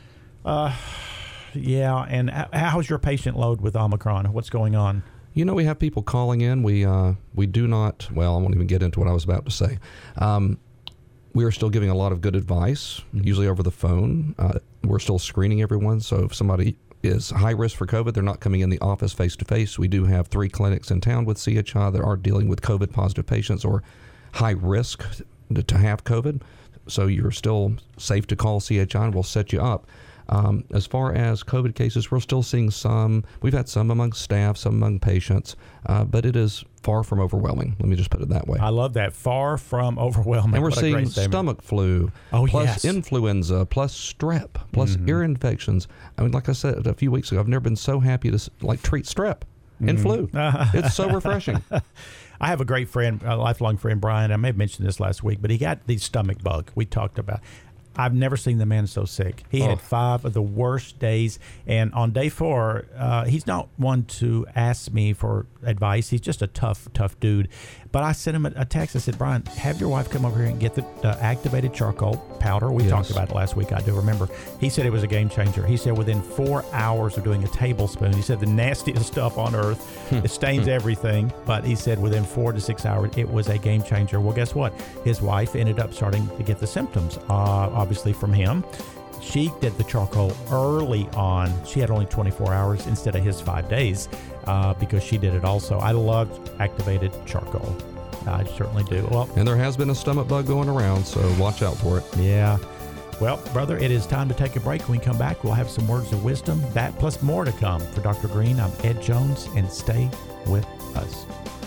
yeah, and how's your patient load with Omicron? What's going on? We have people calling in. We do not, well, I won't even get into what I was about to say. We are still giving a lot of good advice, usually over the phone. We're still screening everyone, so if somebody is high risk for COVID, they're not coming in the office face-to-face. We do have 3 clinics in town with CHI that are dealing with COVID-positive patients or high risk to have COVID. So you're still safe to call CHI, and we'll set you up. As far as COVID cases, we're still seeing some. We've had some among staff, some among patients, but it is far from overwhelming. Let me just put it that way. I love that. Far from overwhelming. And we're seeing stomach flu, plus influenza, plus strep, plus ear infections. I mean, like I said a few weeks ago, I've never been so happy to treat strep and flu. It's so refreshing. I have a great friend, a lifelong friend, Brian. I may have mentioned this last week, but he got the stomach bug we talked about. I've never seen the man so sick. He had 5 of the worst days. And on day 4, he's not one to ask me for advice. He's just a tough dude. But I sent him a text. I said, Brian, have your wife come over here and get the activated charcoal powder. We talked about it last week. I do remember. He said it was a game changer. He said within 4 hours of doing a tablespoon, he said the nastiest stuff on earth. It stains everything. But he said within 4 to 6 hours, it was a game changer. Well, guess what? His wife ended up starting to get the symptoms, obviously from him. She did the charcoal early on. She had only 24 hours instead of his 5 days because she did it also. I loved activated charcoal. I certainly do. Well, and there has been a stomach bug going around, so watch out for it. Yeah. Well, brother, it is time to take a break. When we come back, we'll have some words of wisdom. That plus more to come. For Dr. Green, I'm Ed Jones, and stay with us.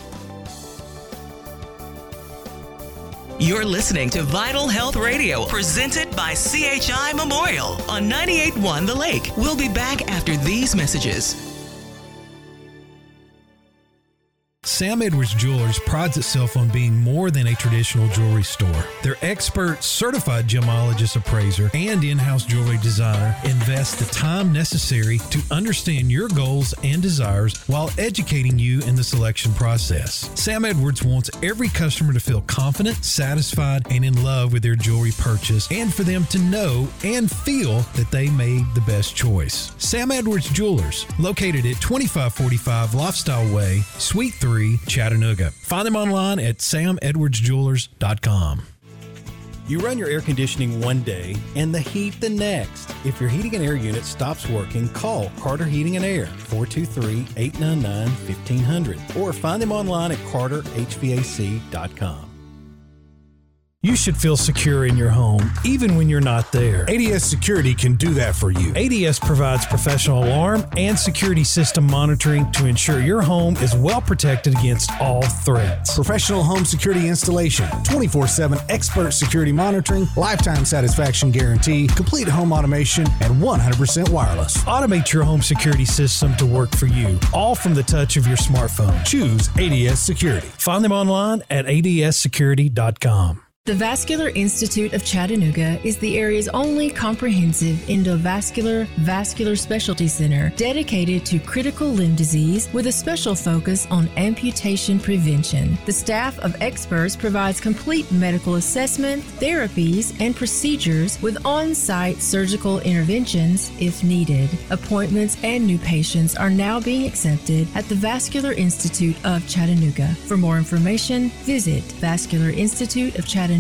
You're listening to Vital Health Radio, presented by CHI Memorial on 98.1 The Lake. We'll be back after these messages. Sam Edwards Jewelers prides itself on being more than a traditional jewelry store. Their expert, certified gemologist appraiser, and in-house jewelry designer invest the time necessary to understand your goals and desires while educating you in the selection process. Sam Edwards wants every customer to feel confident, satisfied, and in love with their jewelry purchase, and for them to know and feel that they made the best choice. Sam Edwards Jewelers, located at 2545 Lifestyle Way, Suite 3, Chattanooga. Find them online at samedwardsjewelers.com. You run your air conditioning one day and the heat the next. If your heating and air unit stops working, call Carter Heating and Air, 423-899-1500, or find them online at carterhvac.com. You should feel secure in your home, even when you're not there. ADS Security can do that for you. ADS provides professional alarm and security system monitoring to ensure your home is well protected against all threats. Professional home security installation, 24/7 expert security monitoring, lifetime satisfaction guarantee, complete home automation, and 100% wireless. Automate your home security system to work for you, all from the touch of your smartphone. Choose ADS Security. Find them online at adssecurity.com. The Vascular Institute of Chattanooga is the area's only comprehensive endovascular vascular specialty center dedicated to critical limb disease with a special focus on amputation prevention. The staff of experts provides complete medical assessment, therapies, and procedures with on-site surgical interventions if needed. Appointments and new patients are now being accepted at the Vascular Institute of Chattanooga. For more information, visit vascularinstituteofchattanooga.com.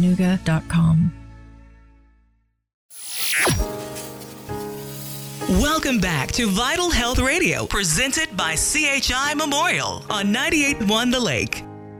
Welcome back to Vital Health Radio, presented by CHI Memorial on 98.1 The Lake.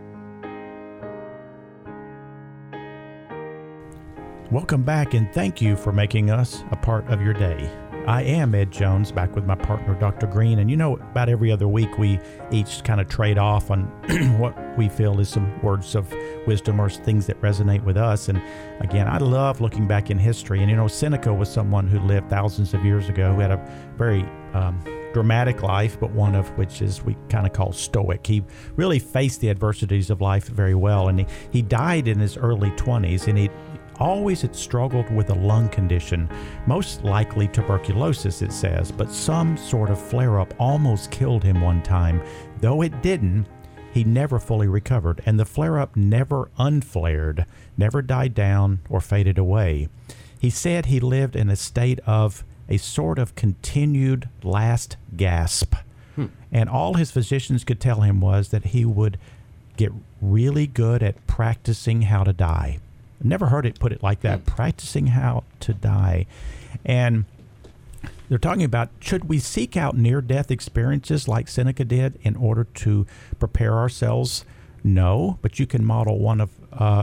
Welcome back, and thank you for making us a part of your day. I am Ed Jones, back with my partner, Dr. Green. And about every other week, we each kind of trade off on what we feel is some words of wisdom or things that resonate with us. And again, I love looking back in history. And, Seneca was someone who lived thousands of years ago, who had a very dramatic life, but one of which is we kind of call stoic. He really faced the adversities of life very well. And he died in his early 20s, and he always had struggled with a lung condition, most likely tuberculosis, it says, but some sort of flare-up almost killed him one time. Though it didn't, he never fully recovered, and the flare-up never unflared, never died down or faded away. He said he lived in a state of a sort of continued last gasp, and all his physicians could tell him was that he would get really good at practicing how to die. I've never heard it put it like that, practicing how to die. And they're talking about, should we seek out near-death experiences like Seneca did in order to prepare ourselves? No, but you can model one of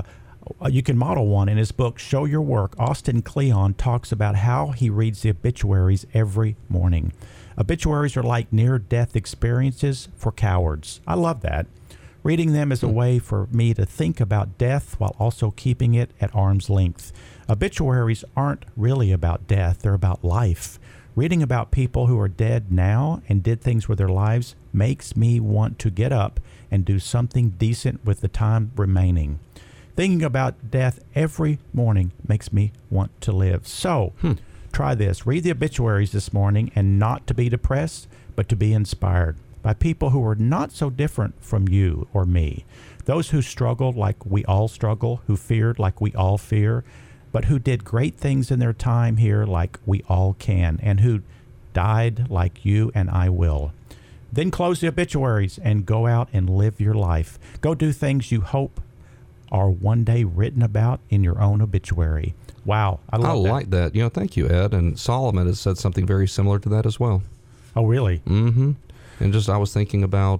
You can model one. In his book, Show Your Work, Austin Kleon talks about how he reads the obituaries every morning. Obituaries are like near-death experiences for cowards. I love that. Reading them is a way for me to think about death while also keeping it at arm's length. Obituaries aren't really about death, they're about life. Reading about people who are dead now and did things with their lives makes me want to get up and do something decent with the time remaining. Thinking about death every morning makes me want to live. So, try this. Read the obituaries this morning, and not to be depressed, but to be inspired by people who are not so different from you or me. Those who struggled like we all struggle, who feared like we all fear, but who did great things in their time here like we all can, and who died like you and I will. Then close the obituaries and go out and live your life. Go do things you hope are one day written about in your own obituary. Wow, I love that. I like that. Thank you, Ed. And Solomon has said something very similar to that as well. Oh, really? Mm-hmm. And I was thinking about,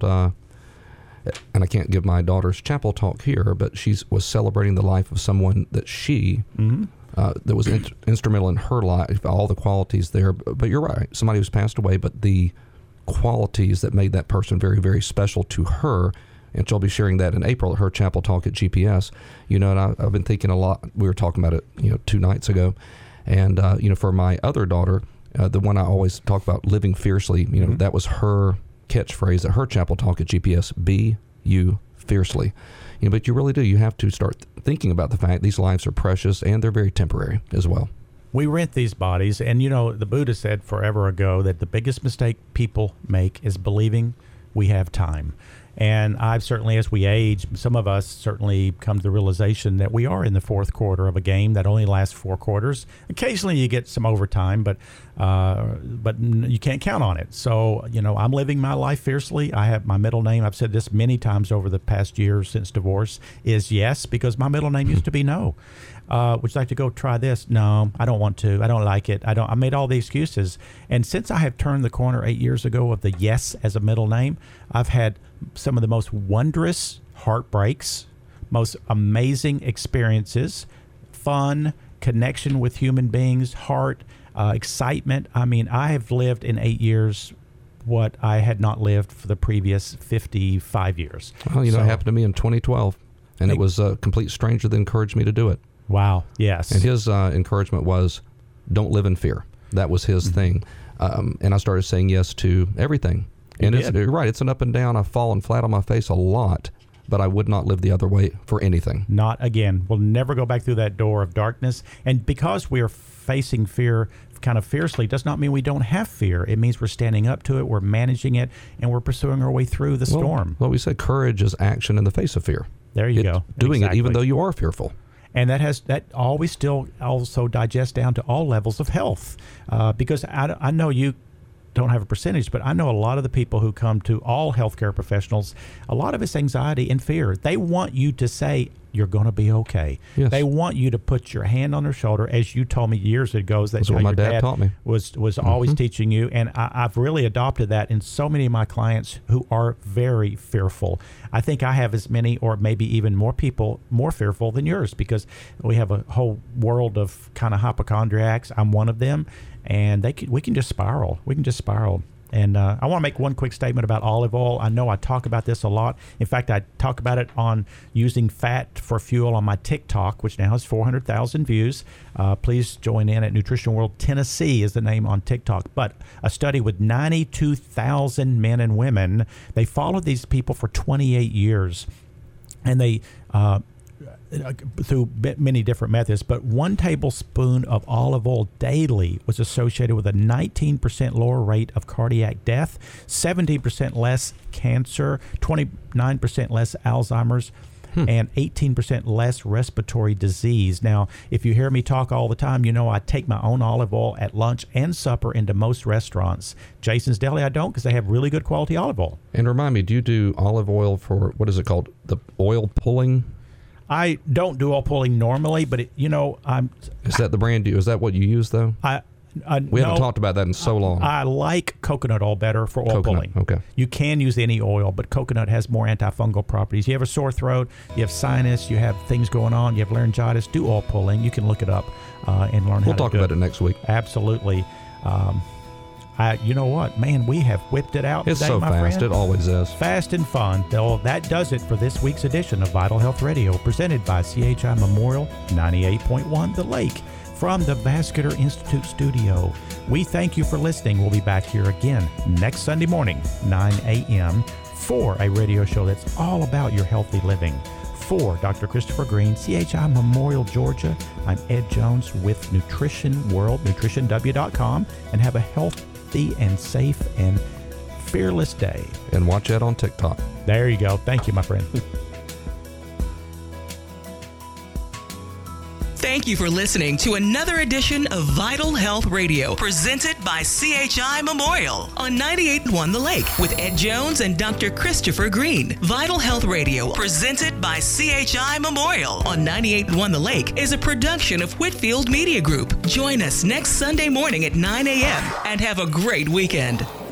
and I can't give my daughter's chapel talk here, but she was celebrating the life of someone that she, that was instrumental in her life, all the qualities there. But you're right, somebody who's passed away, but the qualities that made that person very, very special to her. And she'll be sharing that in April at her chapel talk at GPS. And I've been thinking a lot. We were talking about it, 2 nights ago. And, for my other daughter, the one I always talk about, living fiercely, that was her catchphrase at her chapel talk at GPS, be you fiercely. But you really do. You have to start thinking about the fact these lives are precious and they're very temporary as well. We rent these bodies. And, the Buddha said forever ago that the biggest mistake people make is believing we have time. And I've certainly, as we age, some of us certainly come to the realization that we are in the fourth quarter of a game that only lasts 4 quarters. Occasionally you get some overtime, but you can't count on it. So, I'm living my life fiercely. I have my middle name. I've said this many times over the past years since divorce is yes, because my middle name used to be no. Would you like to go try this? No, I don't want to. I don't like it. I made all the excuses. And since I have turned the corner 8 years ago of the yes as a middle name, I've had some of the most wondrous heartbreaks, most amazing experiences, fun, connection with human beings, heart, excitement. I mean, I have lived in 8 years what I had not lived for the previous 55 years. Well, it happened to me in 2012, and it was a complete stranger that encouraged me to do it. Wow, yes. And his encouragement was, don't live in fear. That was his thing. And I started saying yes to everything. And you're right, it's an up and down. I've fallen flat on my face a lot, but I would not live the other way for anything. Not again. We'll never go back through that door of darkness. And because we are facing fear kind of fiercely does not mean we don't have fear. It means we're standing up to it, we're managing it, and we're pursuing our way through the storm. Well, we said courage is action in the face of fear. There you go. Doing it even though you are fearful. And that always still also digests down to all levels of health. Because I know you don't have a percentage, but I know a lot of the people who come to all healthcare professionals, a lot of it's anxiety and fear. They want you to say, you're going to be okay. Yes. They want you to put your hand on their shoulder, as you told me years ago. That's what my dad taught me. Was always teaching you, and I've really adopted that in so many of my clients who are very fearful. I think I have as many, or maybe even more people, more fearful than yours, because we have a whole world of kind of hypochondriacs. I'm one of them, and we can just spiral. We can just spiral. And I want to make one quick statement about olive oil. I know I talk about this a lot. In fact, I talk about it on using fat for fuel on my TikTok, which now has 400,000 views. Please join in at Nutrition World Tennessee is the name on TikTok. But a study with 92,000 men and women, they followed these people for 28 years. And they through many different methods, but 1 tablespoon of olive oil daily was associated with a 19% lower rate of cardiac death, 17% less cancer, 29% less Alzheimer's, and 18% less respiratory disease. Now, if you hear me talk all the time, you know I take my own olive oil at lunch and supper into most restaurants. Jason's Deli, I don't, because they have really good quality olive oil. And remind me, do you do olive oil for, what is it called, the oil pulling? I don't do oil pulling normally, but I'm. Is that the brand? Is that what you use though? We haven't talked about that in so long. I like coconut oil better for oil pulling. Okay. You can use any oil, but coconut has more antifungal properties. You have a sore throat, you have sinus, you have things going on, you have laryngitis, do oil pulling. You can look it up and learn how to do it. We'll talk about it next week. Absolutely. You know what, man, we have whipped it out it's today, so my fast. friend. It always is. Fast and fun. Well, that does it for this week's edition of Vital Health Radio, presented by CHI Memorial 98.1 The Lake from the Vascular Institute studio. We thank you for listening. We'll be back here again next Sunday morning, 9 a.m., for a radio show that's all about your healthy living. For Dr. Christopher Green, CHI Memorial, Georgia, I'm Ed Jones with Nutrition World, nutritionw.com, and have a healthy and safe and fearless day. And watch that on TikTok. There you go. Thank you, my friend. Thank you for listening to another edition of Vital Health Radio, presented by CHI Memorial on 98.1 The Lake with Ed Jones and Dr. Christopher Green. Vital Health Radio, presented by CHI Memorial on 98.1 The Lake, is a production of Whitfield Media Group. Join us next Sunday morning at 9 a.m. and have a great weekend.